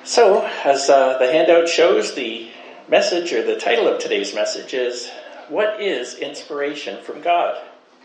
So, as the handout shows, the message or the title of today's message is, What is Inspiration from God?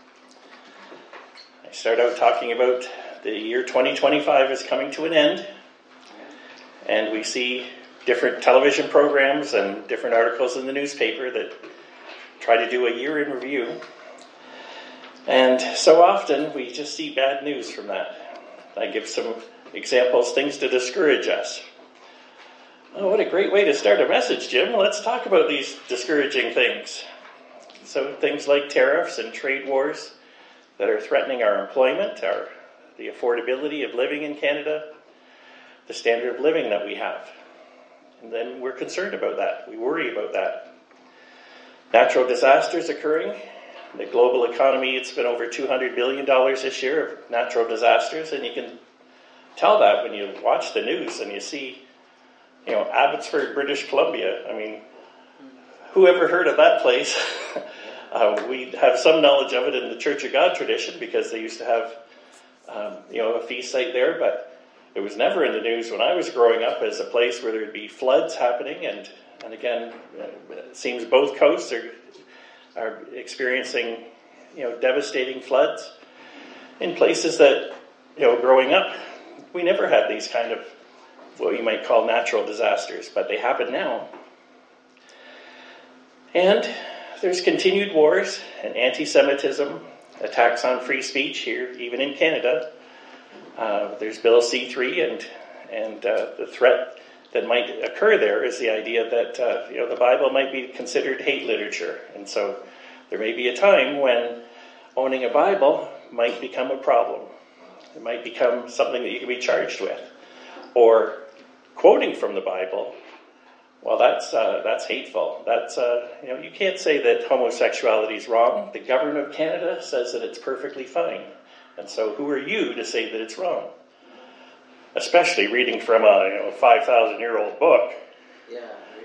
I start out talking about the year 2025 is coming to an end, and we see different television programs and different articles in the newspaper that try to do a year in review. And so often we just see bad news from that. I give some examples, things to discourage us. Oh, what a great way to start a message, Jim. Let's talk about these discouraging things. So things like tariffs and trade wars that are threatening our employment, the affordability of living in Canada, the standard of living that we have. And then we're concerned about that. We worry about that. Natural disasters occurring. The global economy, it's been over $200 billion this year of natural disasters, and you can tell that when you watch the news and you see, Abbotsford, British Columbia. I mean, who ever heard of that place? We have some knowledge of it in the Church of God tradition because they used to have, a feast site there, but it was never in the news when I was growing up as a place where there would be floods happening, and again, it seems both coasts are experiencing, devastating floods in places that, growing up, we never had these kind of what you might call natural disasters, but they happen now. And there's continued wars and anti-Semitism, attacks on free speech here, even in Canada. There's Bill C-3, and the threat that might occur there is the idea that the Bible might be considered hate literature, and so there may be a time when owning a Bible might become a problem. It might become something that you can be charged with, or quoting from the Bible. Well, that's hateful. That's you can't say that homosexuality is wrong. The government of Canada says that it's perfectly fine, and so who are you to say that it's wrong? Especially reading from a 5,000-year-old book. Yeah.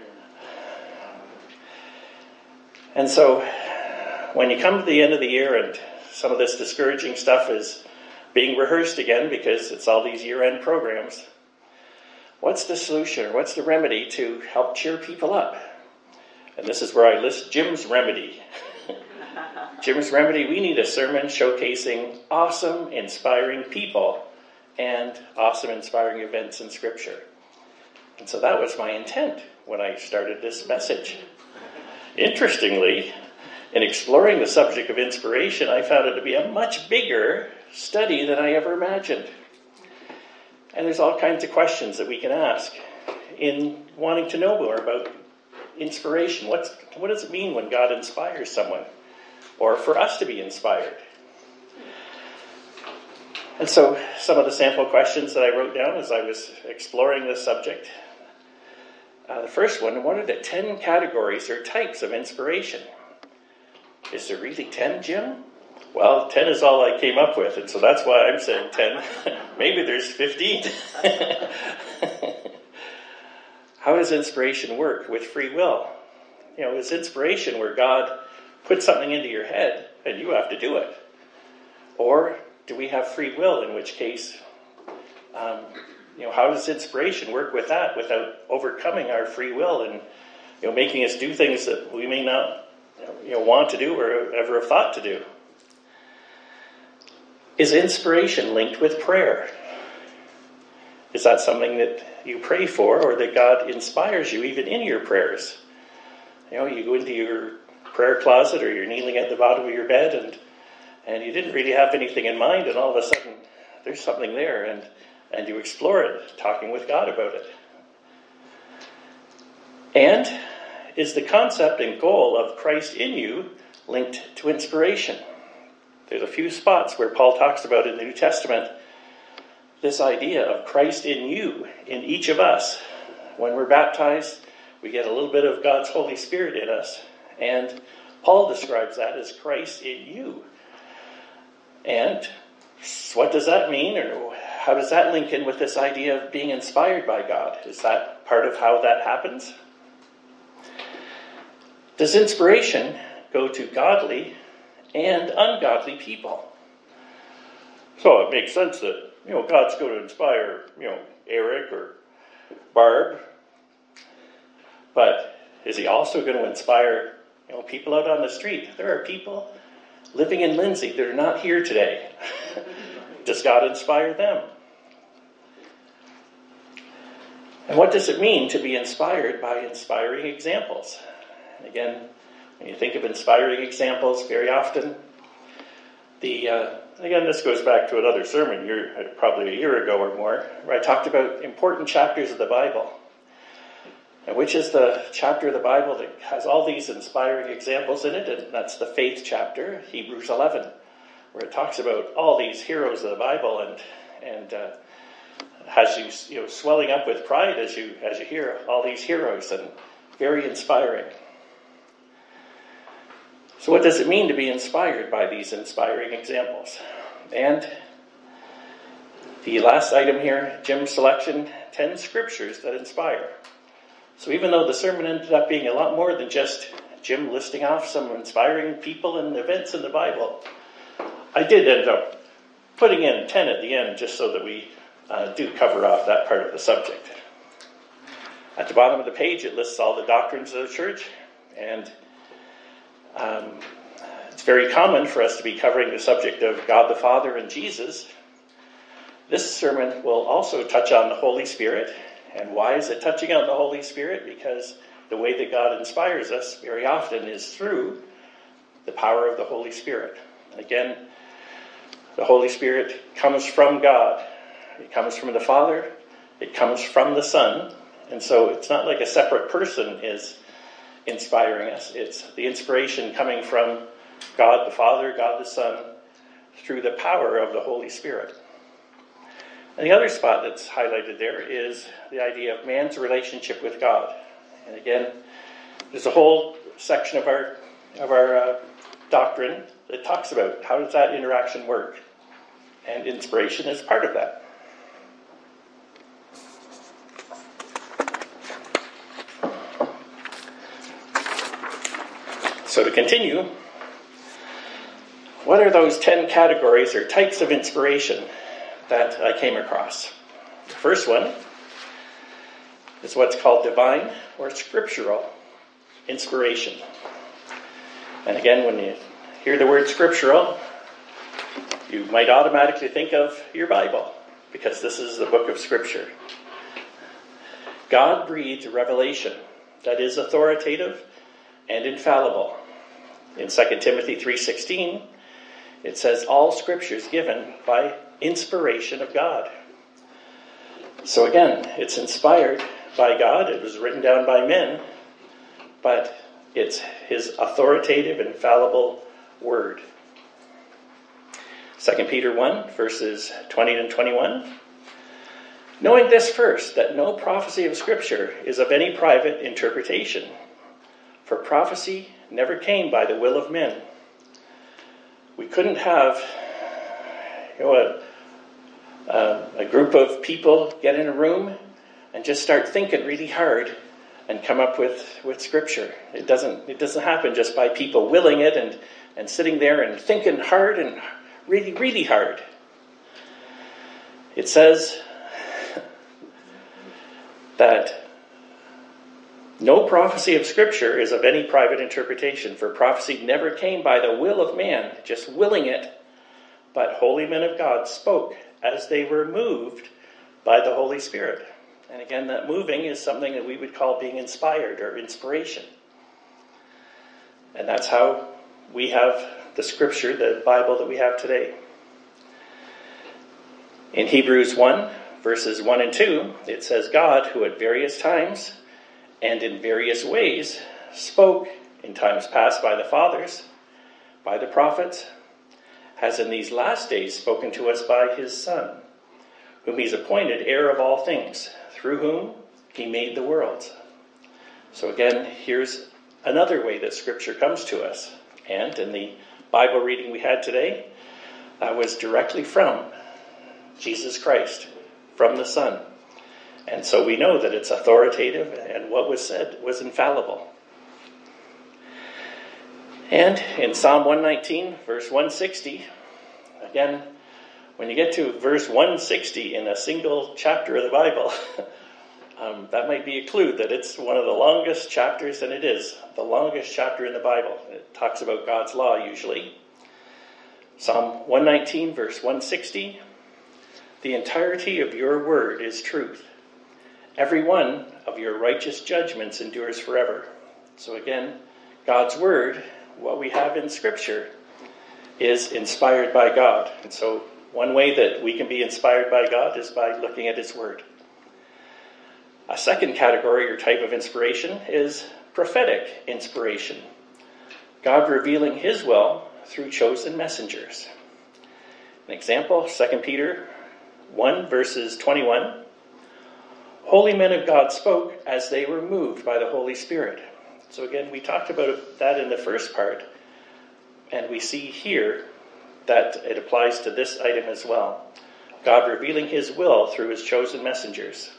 And so, when you come to the end of the year and some of this discouraging stuff is being rehearsed again because it's all these year-end programs, what's the solution or what's the remedy to help cheer people up? And this is where I list Jim's remedy. Jim's remedy, we need a sermon showcasing awesome, inspiring people and awesome, inspiring events in Scripture. And so that was my intent when I started this message. Interestingly, in exploring the subject of inspiration, I found it to be a much bigger study than I ever imagined. And there's all kinds of questions that we can ask in wanting to know more about inspiration. What does it mean when God inspires someone? Or for us to be inspired? And so some of the sample questions that I wrote down as I was exploring this subject. The first one, what are the 10 categories or types of inspiration? Is there really 10, Jim? Well, 10 is all I came up with, and so that's why I'm saying 10. Maybe there's 15. How does inspiration work with free will? Is inspiration where God puts something into your head and you have to do it? Or do we have free will, in which case, how does inspiration work with that without overcoming our free will and, making us do things that we may not, want to do or ever have thought to do? Is inspiration linked with prayer? Is that something that you pray for or that God inspires you even in your prayers? You go into your prayer closet or you're kneeling at the bottom of your bed and you didn't really have anything in mind, and all of a sudden there's something there and you explore it, talking with God about it. And is the concept and goal of Christ in you linked to inspiration? There's a few spots where Paul talks about in the New Testament this idea of Christ in you, in each of us. When we're baptized, we get a little bit of God's Holy Spirit in us, and Paul describes that as Christ in you. And what does that mean, or how does that link in with this idea of being inspired by God? Is that part of how that happens? Does inspiration go to godly and ungodly people? So it makes sense that, God's going to inspire, Eric or Barb, but is he also going to inspire people out on the street? There are people living in Lindsay that are not here today. Does God inspire them? And what does it mean to be inspired by inspiring examples? And again, when you think of inspiring examples, very often, again, this goes back to another sermon, probably a year ago or more, where I talked about important chapters of the Bible. And which is the chapter of the Bible that has all these inspiring examples in it? And that's the faith chapter, Hebrews 11, where it talks about all these heroes of the Bible and has you swelling up with pride as you hear all these heroes, and very inspiring. So what does it mean to be inspired by these inspiring examples? And the last item here, Jim's selection, 10 scriptures that inspire. So even though the sermon ended up being a lot more than just Jim listing off some inspiring people and events in the Bible, I did end up putting in 10 at the end just so that we do cover off that part of the subject. At the bottom of the page, it lists all the doctrines of the church, and it's very common for us to be covering the subject of God the Father and Jesus. This sermon will also touch on the Holy Spirit. And why is it touching on the Holy Spirit? Because the way that God inspires us very often is through the power of the Holy Spirit. And again, the Holy Spirit comes from God. It comes from the Father. It comes from the Son. And so it's not like a separate person is inspiring us. It's the inspiration coming from God the Father, God the Son, through the power of the Holy Spirit. And the other spot that's highlighted there is the idea of man's relationship with God. And again, there's a whole section of our doctrine that talks about how does that interaction work. And inspiration is part of that. So to continue, what are those 10 categories or types of inspiration that I came across? The first one is what's called divine or scriptural inspiration. And again, when you hear the word scriptural, you might automatically think of your Bible, because this is the book of Scripture. God breathed revelation that is authoritative and infallible. In 2 Timothy 3:16, it says, all Scripture is given by inspiration of God. So again, it's inspired by God. It was written down by men, but it's His authoritative, infallible word. 2 Peter 1, verses 20 and 21. Knowing this first, that no prophecy of Scripture is of any private interpretation. For prophecy never came by the will of men. We couldn't have a group of people get in a room and just start thinking really hard and come up with Scripture. It doesn't happen just by people willing it and sitting there and thinking hard and really, really hard. It says that no prophecy of Scripture is of any private interpretation, for prophecy never came by the will of man, just willing it, but holy men of God spoke as they were moved by the Holy Spirit. And again, that moving is something that we would call being inspired or inspiration. And that's how we have the Scripture, the Bible that we have today. In Hebrews 1, verses 1 and 2, it says, God, who at various times and in various ways spoke in times past by the fathers, by the prophets, has in these last days spoken to us by His Son, whom He's appointed heir of all things, through whom He made the worlds. So again, here's another way that Scripture comes to us. And in the Bible reading we had today, that was directly from Jesus Christ, from the Son. And so we know that it's authoritative, and what was said was infallible. And in Psalm 119, verse 160, again, when you get to verse 160 in a single chapter of the Bible, that might be a clue that it's one of the longest chapters, and it is the longest chapter in the Bible. It talks about God's law usually. Psalm 119, verse 160, the entirety of your word is truth. Every one of your righteous judgments endures forever. So again, God's word, what we have in Scripture, is inspired by God. And so one way that we can be inspired by God is by looking at his word. A second category or type of inspiration is prophetic inspiration. God revealing his will through chosen messengers. An example, 2 Peter 1 verses 21. Holy men of God spoke as they were moved by the Holy Spirit. So again, we talked about that in the first part, and we see here that it applies to this item as well. God revealing his will through his chosen messengers.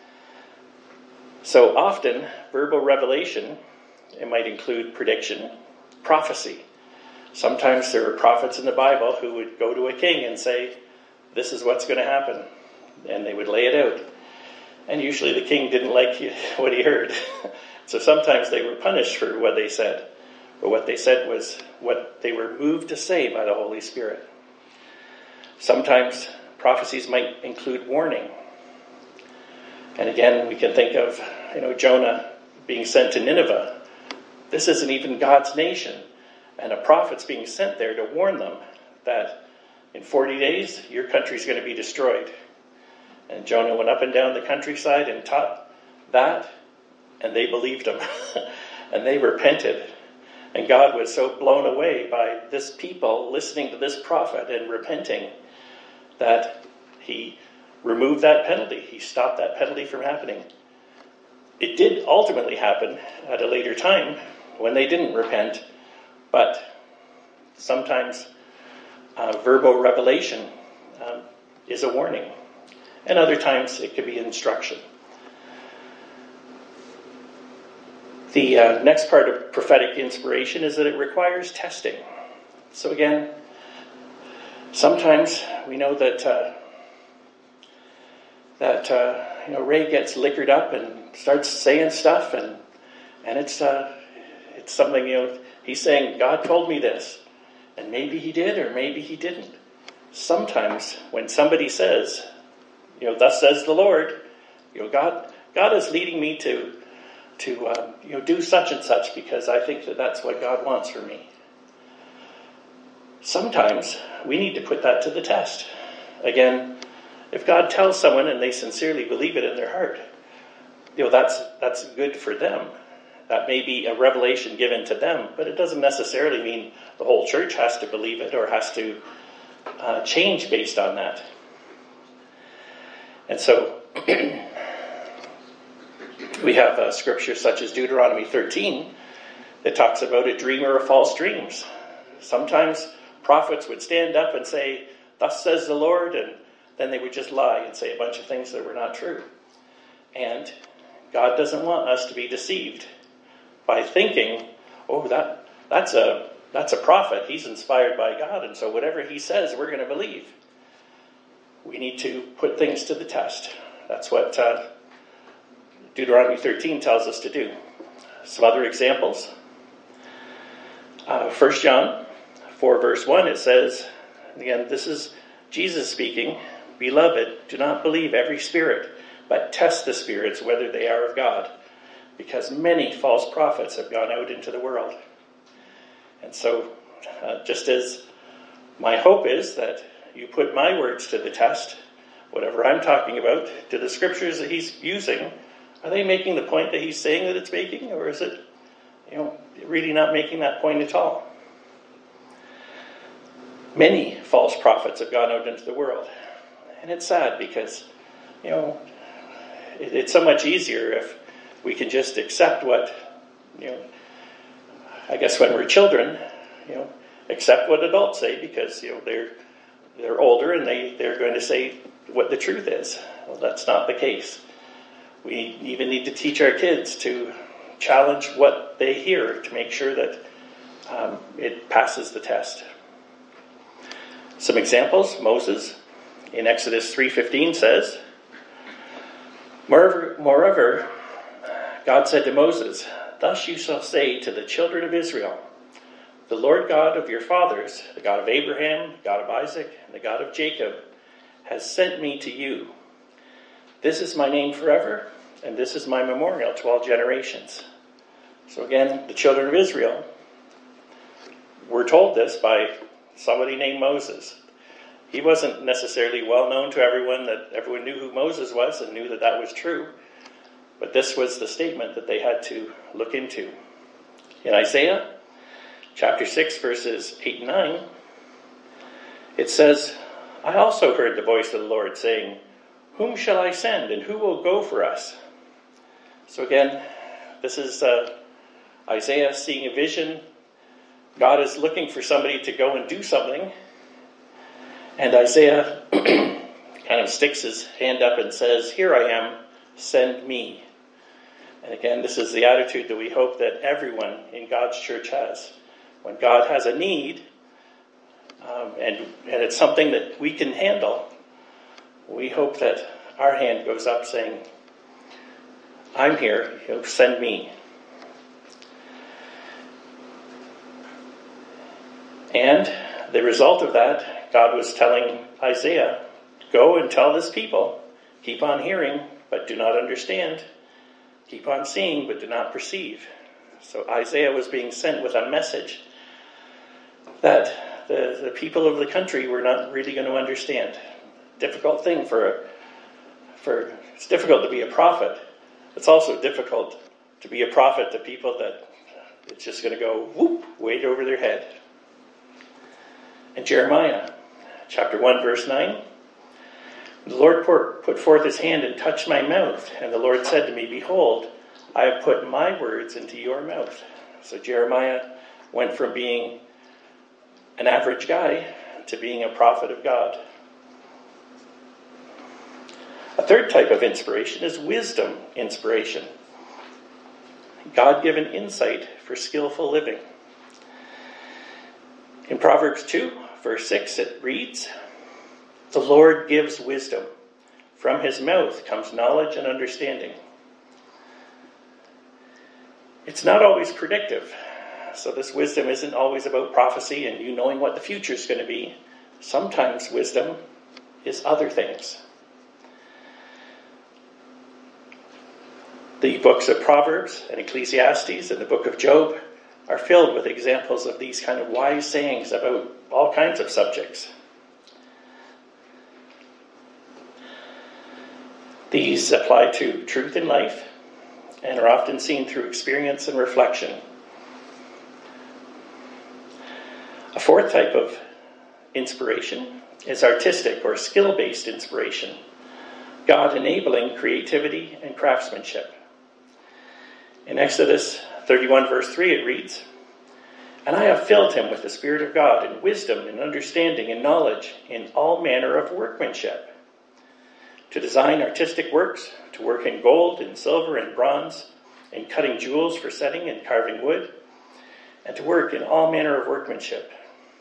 So often, verbal revelation, it might include prediction, prophecy. Sometimes there are prophets in the Bible who would go to a king and say, this is what's going to happen. And they would lay it out. And usually the king didn't like what he heard. So sometimes they were punished for what they said. But what they said was what they were moved to say by the Holy Spirit. Sometimes prophecies might include warning. And again, we can think of, Jonah being sent to Nineveh. This isn't even God's nation. And a prophet's being sent there to warn them that in 40 days, your country's going to be destroyed. And Jonah went up and down the countryside and taught that, and they believed him. And they repented. And God was so blown away by this people listening to this prophet and repenting that he removed that penalty. He stopped that penalty from happening. It did ultimately happen at a later time when they didn't repent, but sometimes verbal revelation is a warning, and other times it could be instruction. The next part of prophetic inspiration is that it requires testing. So again, sometimes we know that Ray gets liquored up and starts saying stuff, and it's something, he's saying, God told me this, and maybe he did or maybe he didn't. Sometimes when somebody says, thus says the Lord, God is leading me to do such and such because I think that that's what God wants for me. Sometimes we need to put that to the test. Again, if God tells someone and they sincerely believe it in their heart, that's good for them. That may be a revelation given to them, but it doesn't necessarily mean the whole church has to believe it or has to change based on that. And so we have scripture such as Deuteronomy 13 that talks about a dreamer of false dreams. Sometimes prophets would stand up and say, thus says the Lord, and then they would just lie and say a bunch of things that were not true. And God doesn't want us to be deceived by thinking, that's a prophet. He's inspired by God, and so whatever he says, we're going to believe. We need to put things to the test. That's what Deuteronomy 13 tells us to do. Some other examples. 1 John 4 verse 1, it says, again, this is Jesus speaking, Beloved, do not believe every spirit, but test the spirits whether they are of God, because many false prophets have gone out into the world. And so, just as my hope is that you put my words to the test, whatever I'm talking about, to the scriptures that he's using, are they making the point that he's saying that it's making, or is it, really not making that point at all? Many false prophets have gone out into the world. And it's sad because, it's so much easier if we can just accept what, I guess when we're children, accept what adults say because, they're older and they're going to say what the truth is. Well, that's not the case. We even need to teach our kids to challenge what they hear to make sure that it passes the test. Some examples. Moses in Exodus 3:15 says, Moreover, God said to Moses, "Thus you shall say to the children of Israel, the Lord God of your fathers, the God of Abraham, the God of Isaac, and the God of Jacob, has sent me to you. This is my name forever, and this is my memorial to all generations." So again, the children of Israel were told this by somebody named Moses. He wasn't necessarily well known to everyone, that everyone knew who Moses was and knew that that was true. But this was the statement that they had to look into. In Isaiah chapter 6, verses 8 and 9, it says, "I also heard the voice of the Lord saying, 'Whom shall I send, and who will go for us?'" So again, this is Isaiah seeing a vision. God is looking for somebody to go and do something. And Isaiah kind of sticks his hand up and says, "Here I am, send me." And again, this is the attitude that we hope that everyone in God's church has. When God has a need, and it's something that we can handle, we hope that our hand goes up saying, "I'm here, send me." And the result of that, God was telling Isaiah, "Go and tell this people, keep on hearing, but do not understand. Keep on seeing, but do not perceive." So Isaiah was being sent with a message that the people of the country were not really going to understand. Difficult thing it's difficult to be a prophet. It's also difficult to be a prophet to people that it's just going to go whoop, way over their head. In Jeremiah chapter 1, verse 9, "The Lord put forth his hand and touched my mouth, and the Lord said to me, 'Behold, I have put my words into your mouth.'" So Jeremiah went from being an average guy to being a prophet of God. A third type of inspiration is wisdom inspiration. God-given insight for skillful living. In Proverbs 2, verse 6, it reads, "The Lord gives wisdom. From his mouth comes knowledge and understanding." It's not always predictive. So this wisdom isn't always about prophecy and you knowing what the future is going to be. Sometimes wisdom is other things. The books of Proverbs and Ecclesiastes and the book of Job are filled with examples of these kind of wise sayings about all kinds of subjects. These apply to truth in life and are often seen through experience and reflection. A fourth type of inspiration is artistic or skill-based inspiration, God enabling creativity and craftsmanship. In Exodus 31 verse 3 it reads, "And I have filled him with the Spirit of God in wisdom and understanding and knowledge in all manner of workmanship, to design artistic works, to work in gold and silver and bronze, in cutting jewels for setting and carving wood, and to work in all manner of workmanship."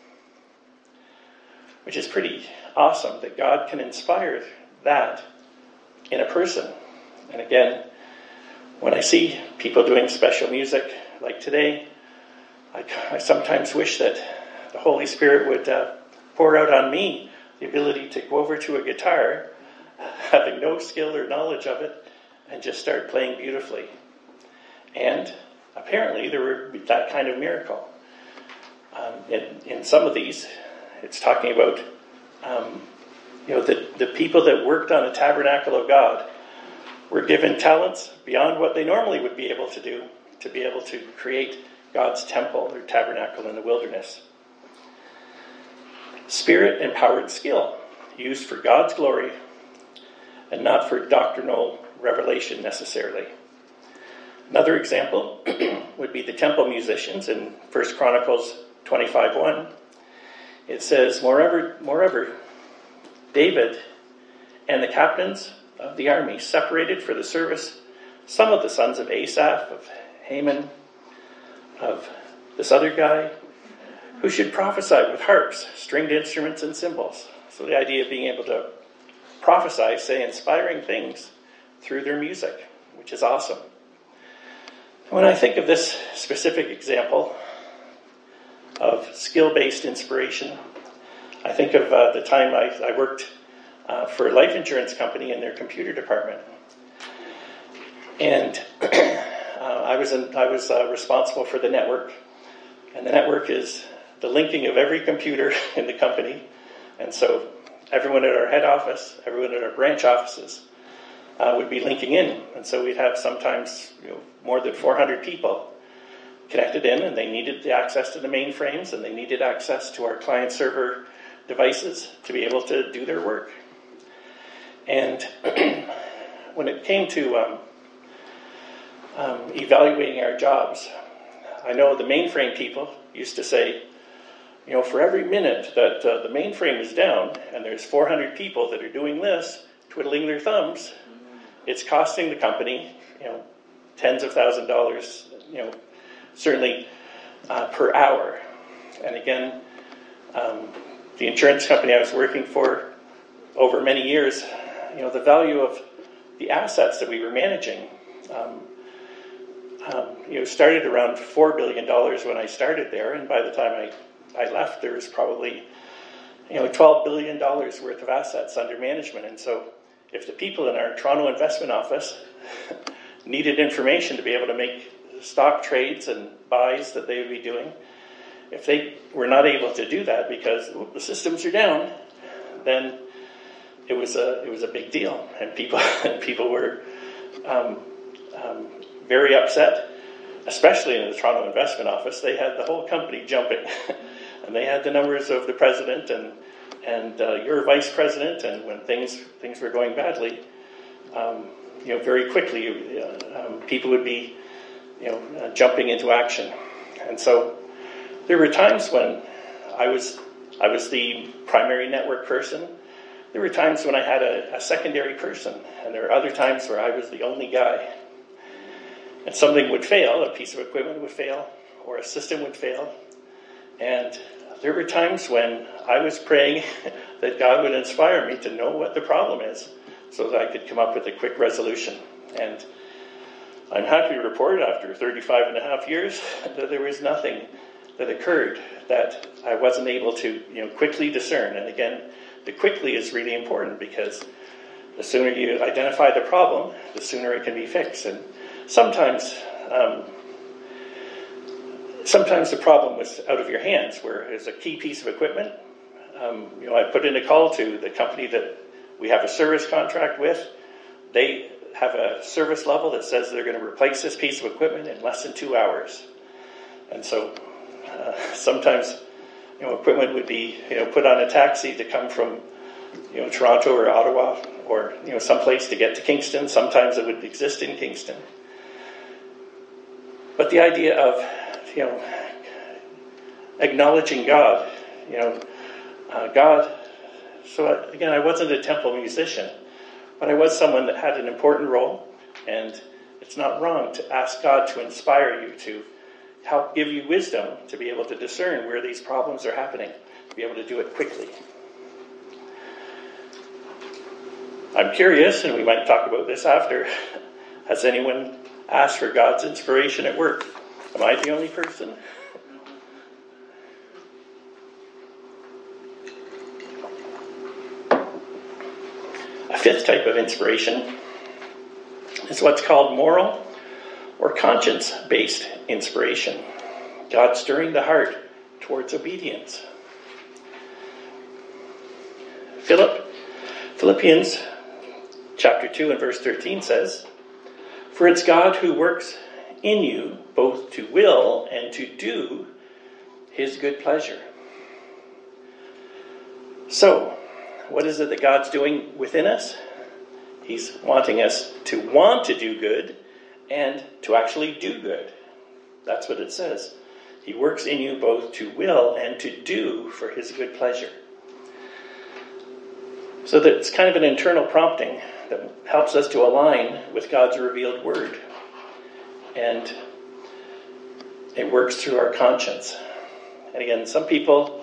Which is pretty awesome that God can inspire that in a person. And again, when I see people doing special music like today, I sometimes wish that the Holy Spirit would pour out on me the ability to go over to a guitar, having no skill or knowledge of it, and just start playing beautifully. And apparently there were that kind of miracle. In some of these, it's talking about the people that worked on the tabernacle of God were given talents beyond what they normally would be able to do to be able to create God's temple or tabernacle in the wilderness. Spirit-empowered skill used for God's glory and not for doctrinal revelation necessarily. Another example would be the temple musicians in 1 Chronicles 25:1. It says, Moreover, David and the captains of the army separated for the service some of the sons of Asaph, of Haman, of this other guy, who should prophesy with harps, stringed instruments, and cymbals. So the idea of being able to prophesy, say inspiring things through their music. which is awesome. When I think of this specific example of skill-based inspiration, I think of the time I worked for a life insurance company in their computer department. And I was responsible for the network. And the network is the linking of every computer in the company. And so everyone at our head office, everyone at our branch offices would be linking in. And so we'd have sometimes more than 400 people connected in, and they needed the access to the mainframes, and they needed access to our client server devices to be able to do their work. And when it came to evaluating our jobs, I know the mainframe people used to say, for every minute that the mainframe is down and there's 400 people that are doing this, twiddling their thumbs, it's costing the company, tens of thousands of dollars, certainly per hour. And again, the insurance company I was working for over many years, the value of the assets that we were managing, started around $4 billion when I started there, and by the time I left, there was probably, $12 billion worth of assets under management. And so if the people in our Toronto investment office needed information to be able to make stock trades and buys that they would be doing, if they were not able to do that because the systems are down, then it was a big deal, and people were very upset, especially in the Toronto investment office. They had the whole company jumping, and they had the numbers of the president and your vice president, and when things were going badly, very quickly people would be jumping into action. And so there were times when I was the primary network person. There were times when I had a secondary person, and there were other times where I was the only guy. And something would fail, a piece of equipment would fail, or a system would fail. And there were times when I was praying that God would inspire me to know what the problem is so that I could come up with a quick resolution. And I'm happy to report after 35 and a half years that there was nothing that occurred that I wasn't able to quickly discern. And again, the quickly is really important, because the sooner you identify the problem, the sooner it can be fixed. And sometimes the problem was out of your hands, where it's a key piece of equipment. I put in a call to the company that we have a service contract with. They have a service level that says they're going to replace this piece of equipment in less than 2 hours. And so sometimes equipment would be put on a taxi to come from Toronto or Ottawa or someplace to get to Kingston. Sometimes it would exist in Kingston. But the idea of acknowledging God, God. So again, I wasn't a temple musician, but I was someone that had an important role, and it's not wrong to ask God to inspire you, to help give you wisdom to be able to discern where these problems are happening, to be able to do it quickly. I'm curious, and we might talk about this after, has anyone asked for God's inspiration at work? Am I the only person? A fifth type of inspiration is what's called moral or conscience-based inspiration. God stirring the heart towards obedience. Philippians chapter 2 and verse 13 says, "For it's God who works in you both to will and to do his good pleasure." So, what is it that God's doing within us? He's wanting us to want to do good and to actually do good. That's what it says. He works in you both to will and to do for his good pleasure. So that it's kind of an internal prompting that helps us to align with God's revealed word. And it works through our conscience. And again, some people,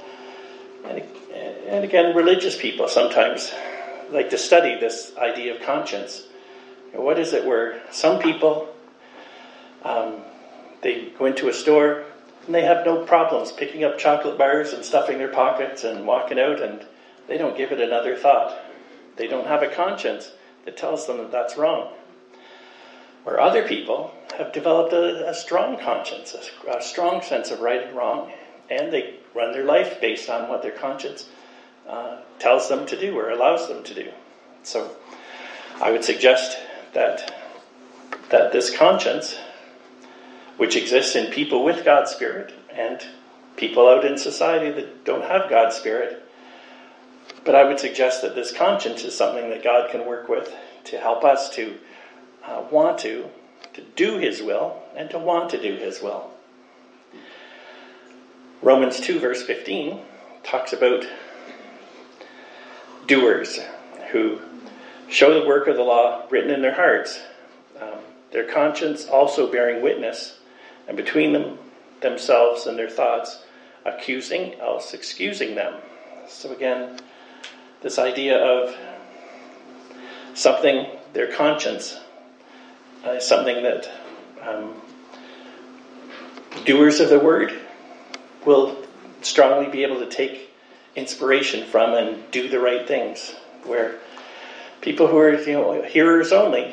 and again, religious people sometimes like to study this idea of conscience What is it where some people, they go into a store and they have no problems picking up chocolate bars and stuffing their pockets and walking out, and they don't give it another thought. They don't have a conscience that tells them that that's wrong. Or other people have developed a strong conscience, a strong sense of right and wrong, and they run their life based on what their conscience tells them to do or allows them to do. So I would suggest that this conscience, which exists in people with God's Spirit and people out in society that don't have God's Spirit, but I would suggest that this conscience is something that God can work with to help us to want to do His will and to want to do His will. Romans 2 verse 15 talks about doers who show the work of the law written in their hearts, their conscience also bearing witness, and between themselves and their thoughts, accusing, else excusing them. So again, this idea of something, their conscience, is something that doers of the word will strongly be able to take inspiration from and do the right things. Where people who are hearers only,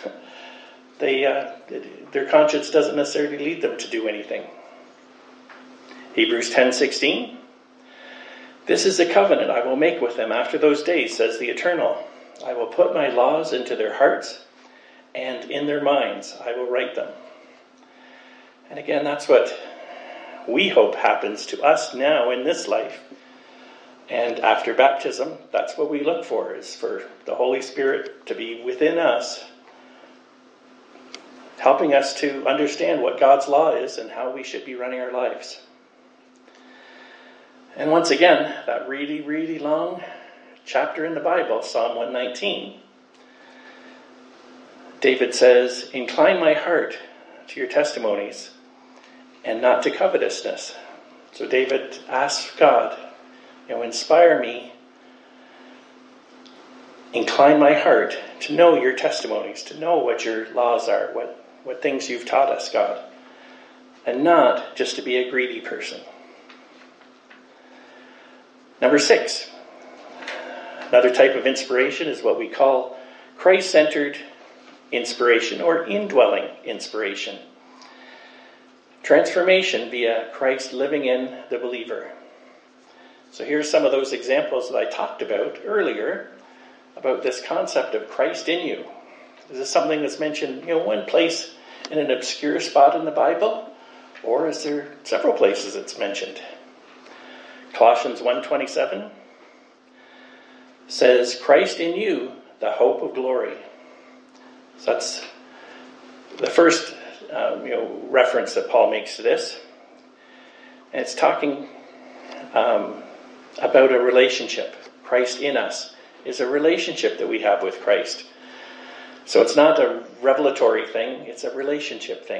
their conscience doesn't necessarily lead them to do anything. Hebrews 10:16. This is the covenant I will make with them after those days, says the Eternal. I will put my laws into their hearts, and in their minds I will write them. And again, that's what we hope happens to us now in this life. And after baptism, that's what we look for, is for the Holy Spirit to be within us, helping us to understand what God's law is and how we should be running our lives. And once again, that really, really long chapter in the Bible, Psalm 119, David says, incline my heart to your testimonies and not to covetousness. So David asks God, inspire me, incline my heart to know your testimonies, to know what your laws are, what things you've taught us, God, and not just to be a greedy person. Number 6, another type of inspiration is what we call Christ-centered inspiration or indwelling inspiration. Transformation via Christ living in the believer. So here's some of those examples that I talked about earlier about this concept of Christ in you. Is this something that's mentioned, one place in an obscure spot in the Bible? Or is there several places it's mentioned? Colossians 1:27 says, Christ in you, the hope of glory. So that's the first reference that Paul makes to this. And it's talking about a relationship. Christ in us is a relationship that we have with Christ. So it's not a revelatory thing, it's a relationship thing.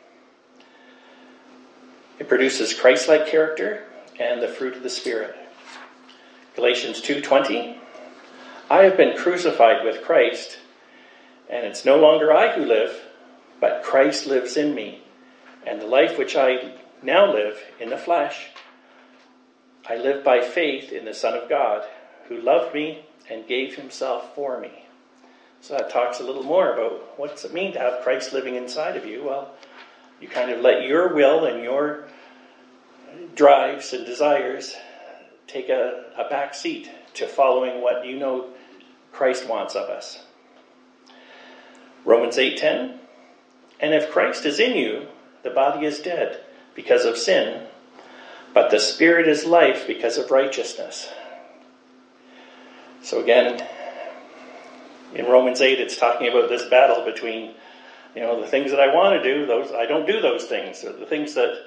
It produces Christ-like character and the fruit of the Spirit. Galatians 2:20, I have been crucified with Christ, and it's no longer I who live, but Christ lives in me. And the life which I now live in the flesh, I live by faith in the Son of God, who loved me and gave himself for me. So that talks a little more about what does it mean to have Christ living inside of you. Well, you kind of let your will and your drives and desires take a back seat to following what Christ wants of us. Romans 8:10, and if Christ is in you, the body is dead because of sin, but the Spirit is life because of righteousness. So again, in Romans 8, it's talking about this battle between, the things that I want to do, I don't do those things. Or the things that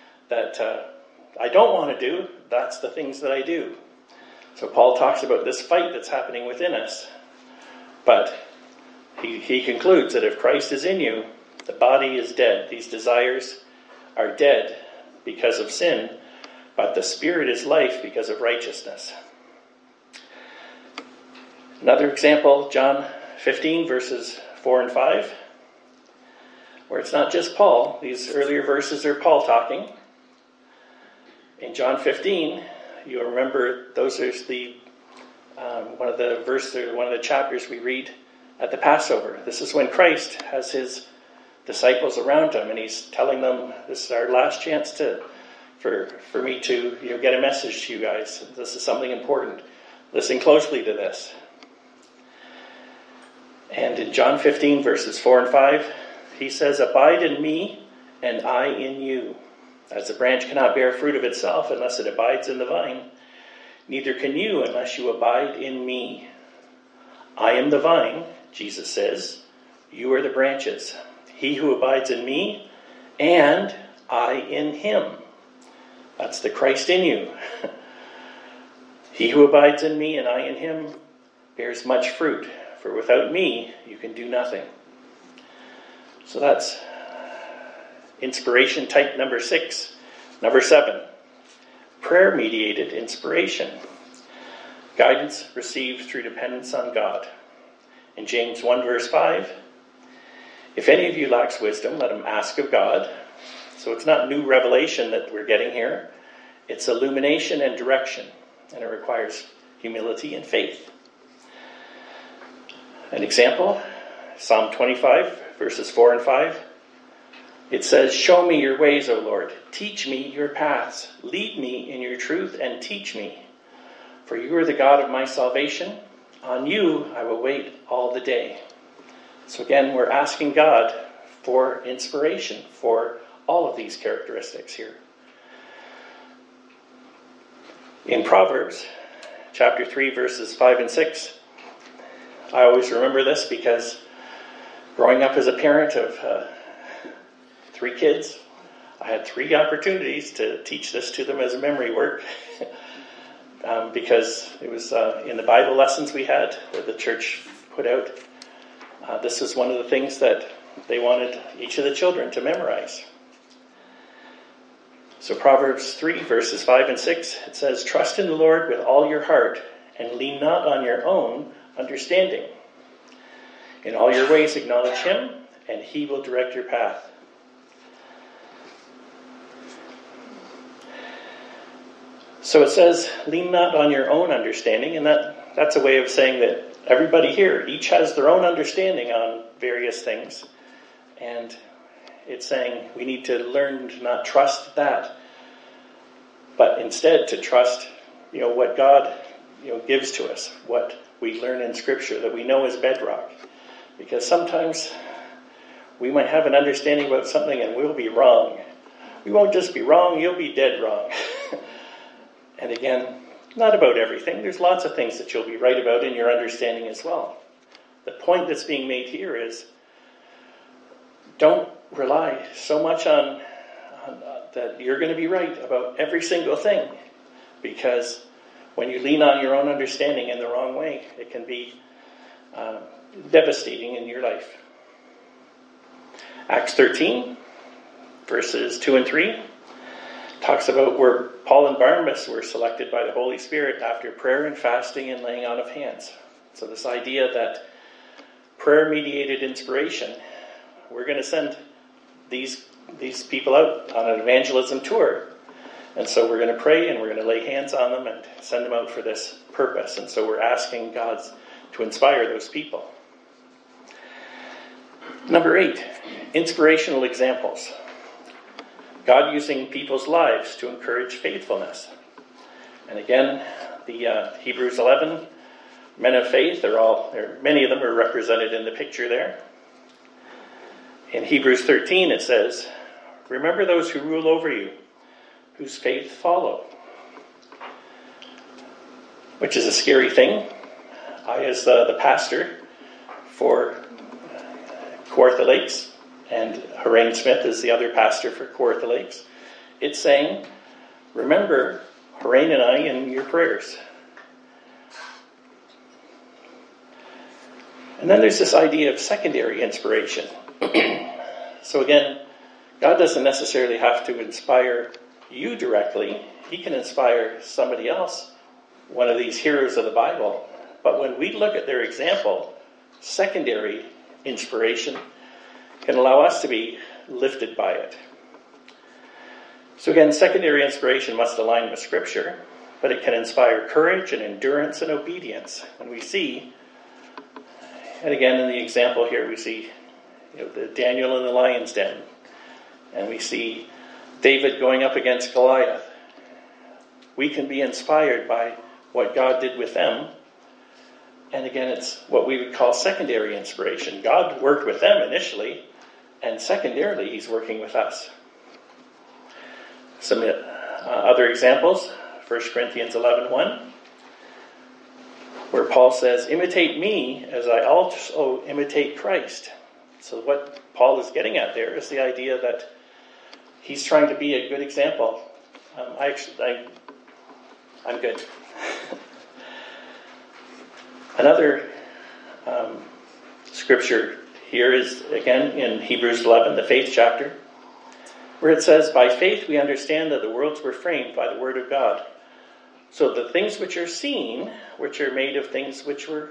I don't want to do, that's the things that I do. So Paul talks about this fight that's happening within us. But he concludes that if Christ is in you, the body is dead. These desires are dead because of sin, but the Spirit is life because of righteousness. Another example, John 15 verses 4 and 5, where it's not just Paul. These earlier verses are Paul talking. In John 15, you'll remember those are the one of the chapters we read at the Passover. This is when Christ has his disciples around him, and he's telling them, "This is our last chance for me to get a message to you guys. This is something important. Listen closely to this." And in John 15, verses 4 and 5, he says, "Abide in me, and I in you. As the branch cannot bear fruit of itself unless it abides in the vine, neither can you unless you abide in me. I am the vine," Jesus says, "you are the branches. He who abides in me, and I in him." That's the Christ in you. "He who abides in me, and I in him, bears much fruit. For without me, you can do nothing." So that's inspiration type number 6. Number 7, prayer-mediated inspiration. Guidance received through dependence on God. In James 1 verse 5, "If any of you lacks wisdom, let him ask of God." So it's not new revelation that we're getting here. It's illumination and direction, and it requires humility and faith. An example, Psalm 25 verses 4 and 5. It says, "Show me your ways, O Lord. Teach me your paths. Lead me in your truth and teach me. For you are the God of my salvation. On you I will wait all the day." So again, we're asking God for inspiration for all of these characteristics here. In Proverbs, chapter 3, verses 5 and 6, I always remember this because growing up as a parent of 3 kids, I had 3 opportunities to teach this to them as a memory work because it was in the Bible lessons we had that the church put out. This is one of the things that they wanted each of the children to memorize. So Proverbs 3, verses 5 and 6, it says, "Trust in the Lord with all your heart and lean not on your own understanding. In all your ways acknowledge him, and he will direct your path." So it says, lean not on your own understanding, and that's a way of saying that everybody here, each has their own understanding on various things. And it's saying we need to learn to not trust that, but instead to trust, what God, gives to us, what we learn in Scripture that we know is bedrock. Because sometimes we might have an understanding about something and we'll be wrong. We won't just be wrong, you'll be dead wrong. And again, not about everything. There's lots of things that you'll be right about in your understanding as well. The point that's being made here is don't rely so much on that you're going to be right about every single thing. Because when you lean on your own understanding in the wrong way, it can be devastating in your life. Acts 13, verses 2 and 3, talks about where Paul and Barnabas were selected by the Holy Spirit after prayer and fasting and laying on of hands. So this idea that prayer-mediated inspiration, we're going to send these people out on an evangelism tour. And so we're going to pray and we're going to lay hands on them and send them out for this purpose. And so we're asking God to inspire those people. Number 8, inspirational examples. God using people's lives to encourage faithfulness. And again, the Hebrews 11 men of faith, many of them are represented in the picture there. In Hebrews 13 it says, "Remember those who rule over you, whose faith follow." Which is a scary thing. I, as the pastor for Kawartha Lakes, and Horain Smith is the other pastor for Kawartha Lakes, it's saying, remember Horain and I in your prayers. And then there's this idea of secondary inspiration. So again, God doesn't necessarily have to inspire you directly. He can inspire somebody else, one of these heroes of the Bible. But when we look at their example, secondary inspiration can allow us to be lifted by it. So again, secondary inspiration must align with Scripture, but it can inspire courage and endurance and obedience. When we see, and again in the example here, we see the Daniel in the lion's den, and we see David going up against Goliath. We can be inspired by what God did with them. And again, it's what we would call secondary inspiration. God worked with them initially, and secondarily, he's working with us. Some other examples, 1 Corinthians 11:1, where Paul says, imitate me as I also imitate Christ. So what Paul is getting at there is the idea that he's trying to be a good example. I'm good. Another scripture here is, again, in Hebrews 11, the faith chapter, where it says, by faith we understand that the worlds were framed by the word of God. So the things which are seen, which are made of things which were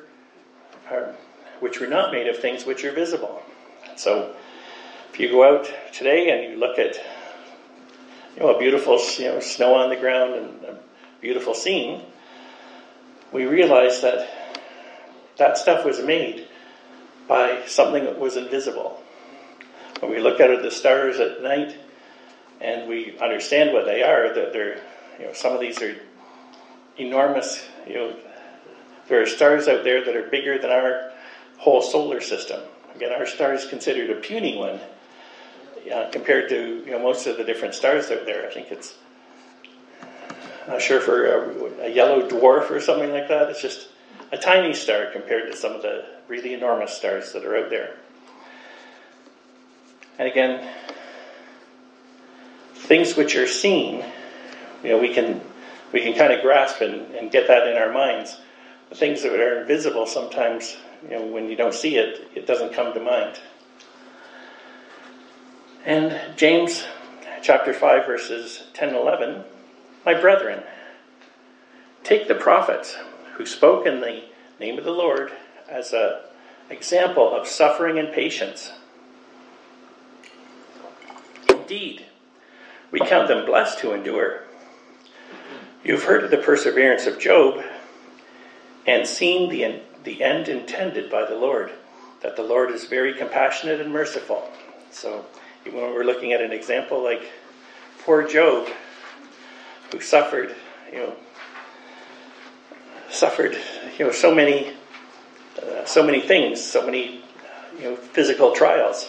not made of things which are visible. So if you go out today and you look at a beautiful snow on the ground and a beautiful scene, we realize that stuff was made by something that was invisible. When we look out at the stars at night and we understand what they are, that they're, some of these are enormous, there are stars out there that are bigger than our whole solar system. Again, our star is considered a puny one compared to most of the different stars out there. I think it's, not sure, for a yellow dwarf or something like that. It's just a tiny star compared to some of the really enormous stars that are out there. And again, things which are seen, we can kind of grasp and get that in our minds. The things that are invisible, sometimes, when you don't see it, it doesn't come to mind. And James chapter 5, verses 10 and 11, my brethren, take the prophets who spoke in the name of the Lord as an example of suffering and patience. Indeed, we count them blessed who endure. You've heard of the perseverance of Job and seen the end intended by the Lord, that the Lord is very compassionate and merciful. So even when we're looking at an example like poor Job, who suffered so many things, so many physical trials.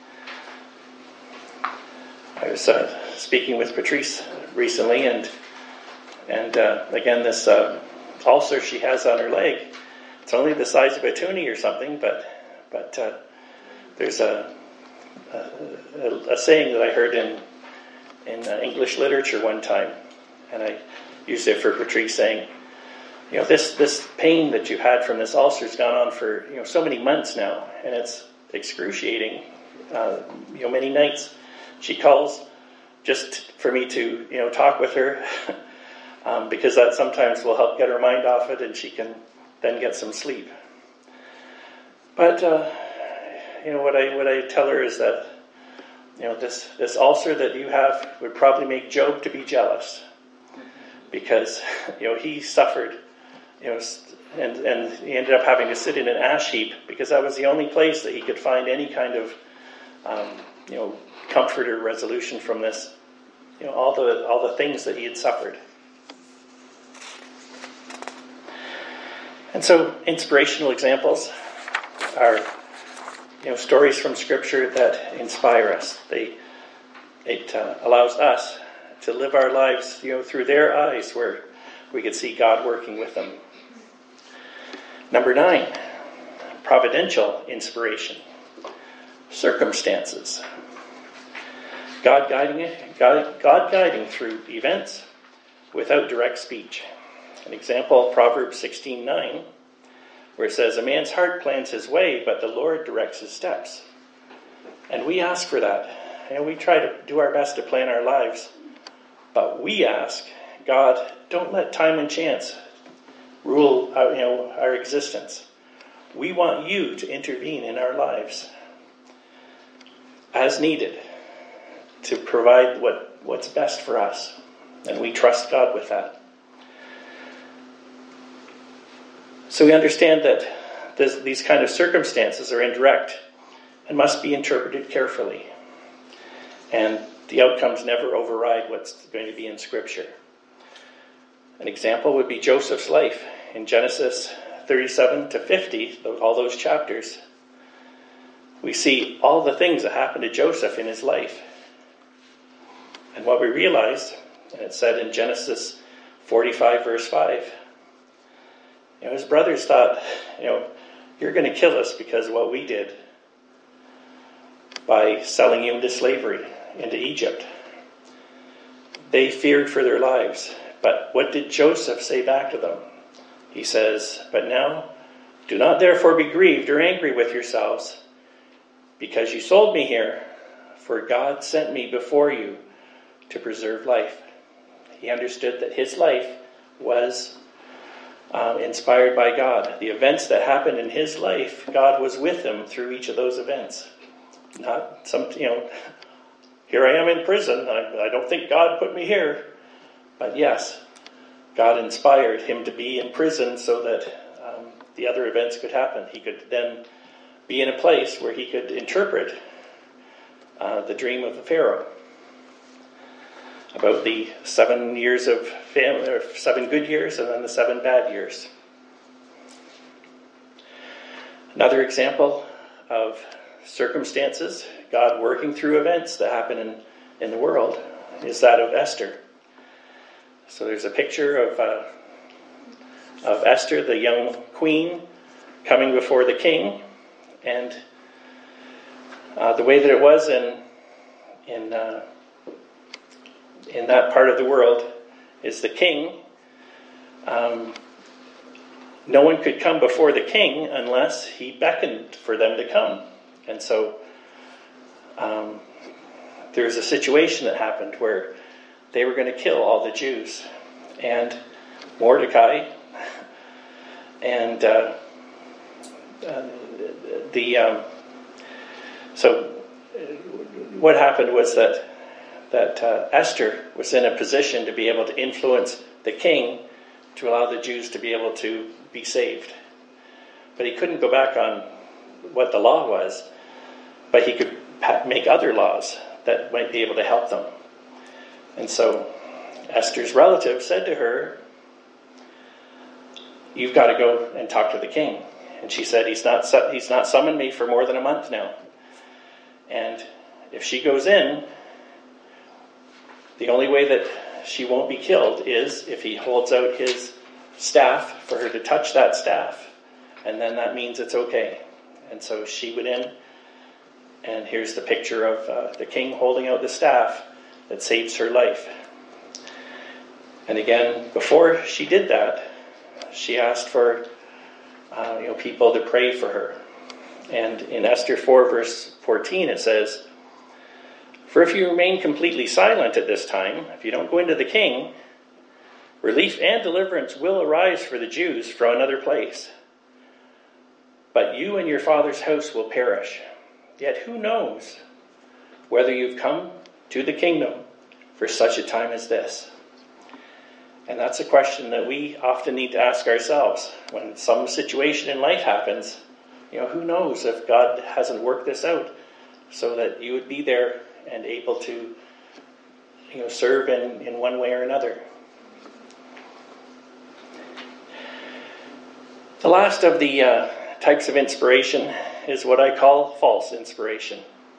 I was speaking with Patrice recently, and again, this ulcer she has on her leg, it's only the size of a toonie or something, but there's a saying that I heard in English literature one time, and I used it for Patrice, saying, this pain that you've had from this ulcer has gone on for so many months now, and it's excruciating. Many nights she calls just for me to talk with her, because that sometimes will help get her mind off it, and she can then get some sleep. But what I tell her is that this ulcer that you have would probably make Job to be jealous, because he suffered, and he ended up having to sit in an ash heap, because that was the only place that he could find any kind of comfort or resolution from this, all the things that he had suffered. And so inspirational examples are stories from Scripture that inspire us. It allows us to live our lives through their eyes, where we could see God working with them. Number 9, providential inspiration. Circumstances. God guiding through events without direct speech. An example, Proverbs 16:9, where it says, a man's heart plans his way, but the Lord directs his steps. And we ask for that. We try to do our best to plan our lives, but we ask, God, don't let time and chance rule our existence. we want you to intervene in our lives as needed to provide what's best for us. And we trust God with that. So we understand that these kind of circumstances are indirect and must be interpreted carefully. And the outcomes never override what's going to be in Scripture. An example would be Joseph's life in Genesis 37 to 50, all those chapters. We see all the things that happened to Joseph in his life. And what we realized, and it said in Genesis 45 verse 5, his brothers thought, you're going to kill us because of what we did by selling you into slavery, into Egypt. They feared for their lives. But what did Joseph say back to them? He says, but now, do not therefore be grieved or angry with yourselves, because you sold me here, for God sent me before you to preserve life. He understood that his life was inspired by God. The events that happened in his life, God was with him through each of those events. Not some, here I am in prison. I don't think God put me here. But yes, God inspired him to be in prison so that the other events could happen. He could then be in a place where he could interpret the dream of the Pharaoh about the 7 years of famine, or 7 good years and then the 7 bad years. Another example of circumstances, God working through events that happen in the world, is that of Esther. So there's a picture of Esther, the young queen, coming before the king, and the way that it was in that part of the world is the king. No one could come before the king unless he beckoned for them to come, and so there was a situation that happened where they were going to kill all the Jews. And Mordecai and so what happened was that Esther was in a position to be able to influence the king to allow the Jews to be able to be saved. But he couldn't go back on what the law was, but he could make other laws that might be able to help them. And so Esther's relative said to her, you've got to go and talk to the king. And she said, he's not summoned me for more than a month now. And if she goes in, the only way that she won't be killed is if he holds out his staff for her to touch that staff. And then that means it's okay. And so she went in, and here's the picture of the king holding out the staff that saves her life. And again, before she did that, she asked for people to pray for her. And in Esther 4 verse 14 it says, for if you remain completely silent at this time, if you don't go into the king, relief and deliverance will arise for the Jews from another place. But you and your father's house will perish. Yet who knows whether you've come to the kingdom for such a time as this? And that's a question that we often need to ask ourselves. When some situation in life happens, who knows if God hasn't worked this out so that you would be there and able to serve in one way or another. The last of the types of inspiration is what I call false inspiration.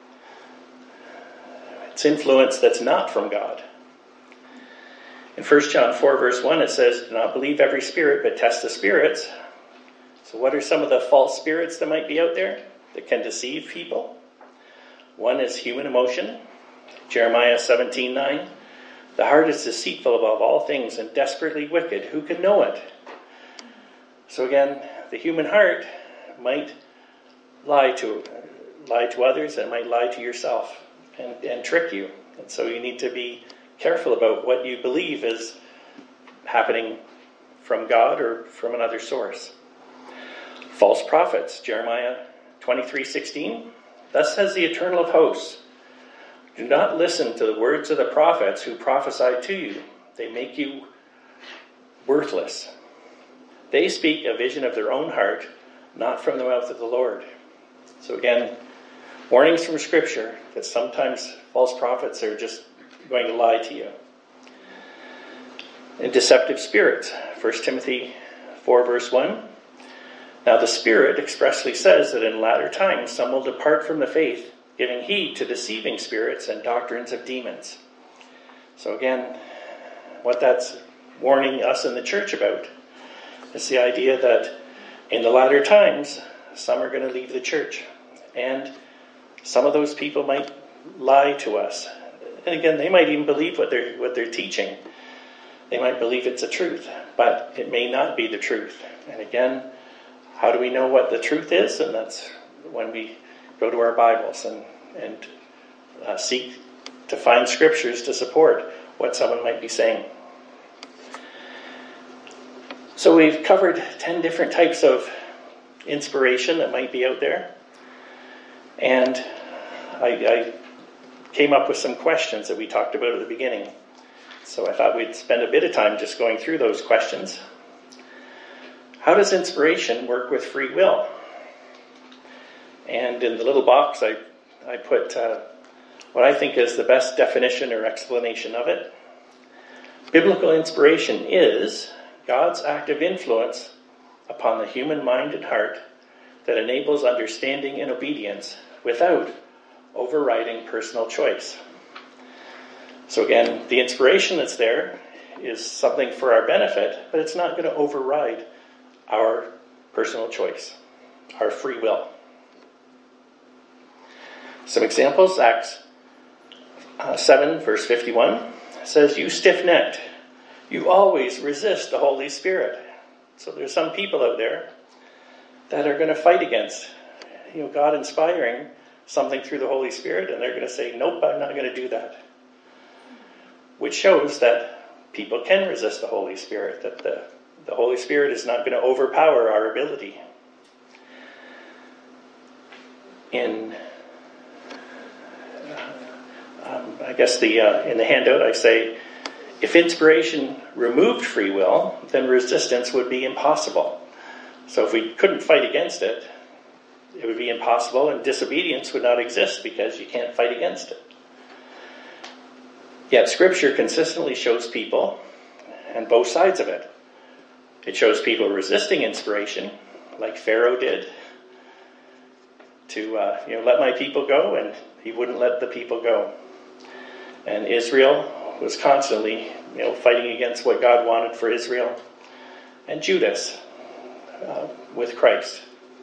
It's influence that's not from God. In 1 John 4 verse 1 it says, do not believe every spirit, but test the spirits. So what are some of the false spirits that might be out there that can deceive people? One is human emotion. Jeremiah 17:9. The heart is deceitful above all things and desperately wicked. Who can know it? So again, the human heart might lie to others and might lie to yourself and trick you. And so you need to be careful about what you believe is happening from God or from another source. False prophets, Jeremiah 23:16. Thus says the Eternal of hosts, do not listen to the words of the prophets who prophesy to you. They make you worthless. They speak a vision of their own heart, not from the mouth of the Lord. So again, warnings from Scripture that sometimes false prophets are just going to lie to you. And deceptive spirits, 1 Timothy 4 verse 1. Now the Spirit expressly says that in latter times some will depart from the faith, giving heed to deceiving spirits and doctrines of demons. So again, what that's warning us in the church about is the idea that in the latter times, some are going to leave the church. And some of those people might lie to us. And again, they might even believe what they're teaching. They might believe it's the truth, but it may not be the truth. And again, how do we know what the truth is? And that's when we go to our Bibles and seek to find scriptures to support what someone might be saying. So we've covered 10 different types of inspiration that might be out there. And I came up with some questions that we talked about at the beginning. So I thought we'd spend a bit of time just going through those questions. How does inspiration work with free will? And in the little box I put what I think is the best definition or explanation of it. Biblical inspiration is God's active influence upon the human mind and heart that enables understanding and obedience without overriding personal choice. So again, the inspiration that's there is something for our benefit, but it's not going to override our personal choice, our free will. Some examples, Acts 7 verse 51 says, you stiff-necked, you always resist the Holy Spirit. So there's some people out there that are going to fight against God inspiring something through the Holy Spirit, and they're going to say, nope, I'm not going to do that. Which shows that people can resist the Holy Spirit, that the Holy Spirit is not going to overpower our ability. In in the handout I say, if inspiration removed free will, then resistance would be impossible. So if we couldn't fight against it, it would be impossible, and disobedience would not exist because you can't fight against it. Yet Scripture consistently shows people, and both sides of it. It shows people resisting inspiration, like Pharaoh did, to let my people go, and he wouldn't let the people go. And Israel was constantly fighting against what God wanted for Israel. And Judas with Christ.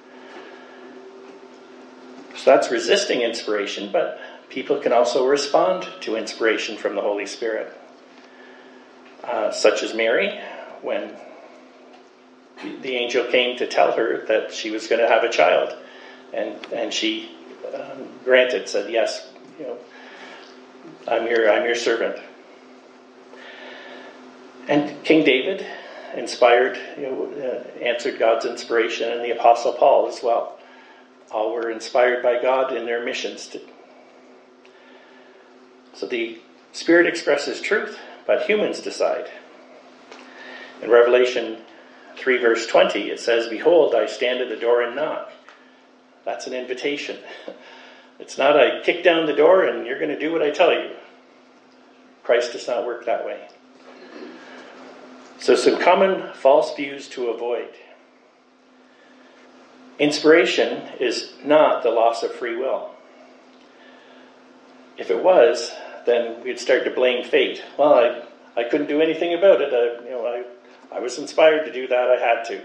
So that's resisting inspiration, but people can also respond to inspiration from the Holy Spirit. Such as Mary, when the angel came to tell her that she was going to have a child. And she granted, said, yes, I'm your servant. And King David answered God's inspiration, and the Apostle Paul as well. All were inspired by God in their missions. So the Spirit expresses truth, but humans decide. In Revelation 3 verse 20, it says, behold, I stand at the door and knock. That's an invitation. It's not I kick down the door and you're going to do what I tell you. Christ does not work that way. So some common false views to avoid. Inspiration is not the loss of free will. If it was, then we'd start to blame fate. Well, I couldn't do anything about it. I was inspired to do that. I had to.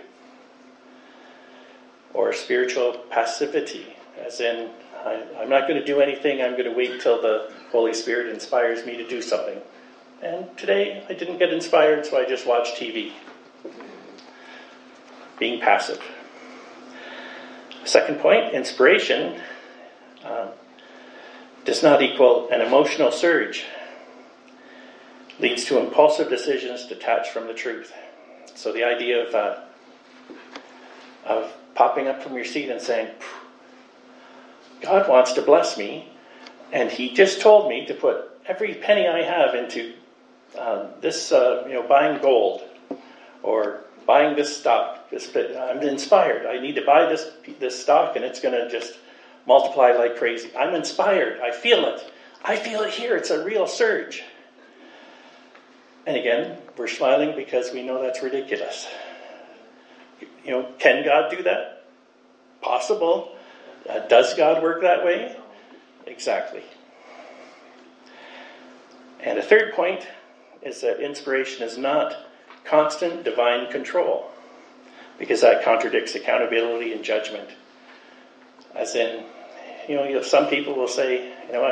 Or spiritual passivity, as in, I'm not going to do anything. I'm going to wait till the Holy Spirit inspires me to do something. And today, I didn't get inspired, so I just watched TV. Being passive. Second point, inspiration does not equal an emotional surge. Leads to impulsive decisions detached from the truth. So the idea of popping up from your seat and saying, God wants to bless me, and he just told me to put every penny I have into buying gold or buying this stock. I'm inspired. I need to buy this stock, and it's going to just multiply like crazy. I'm inspired. I feel it. I feel it here. It's a real surge. And again, we're smiling because we know that's ridiculous. Can God do that? Possible. Does God work that way? Exactly. And a third point is that inspiration is not constant divine control, because that contradicts accountability and judgment. As in, some people will say,